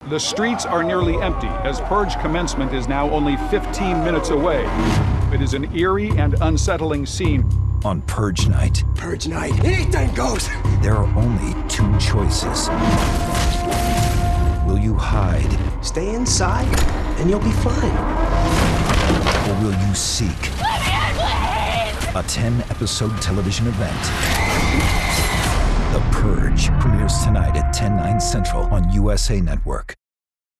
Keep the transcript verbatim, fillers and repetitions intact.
The streets are nearly empty, as Purge commencement is now only fifteen minutes away. It is an eerie and unsettling scene. On Purge Night, Purge Night, anything goes! There are only two choices. Will you hide? Stay inside, and you'll be fine. Or will you seek? Let me in, please! A ten-episode television event. The Purge premieres tonight at ten, nine Central on U S A Network.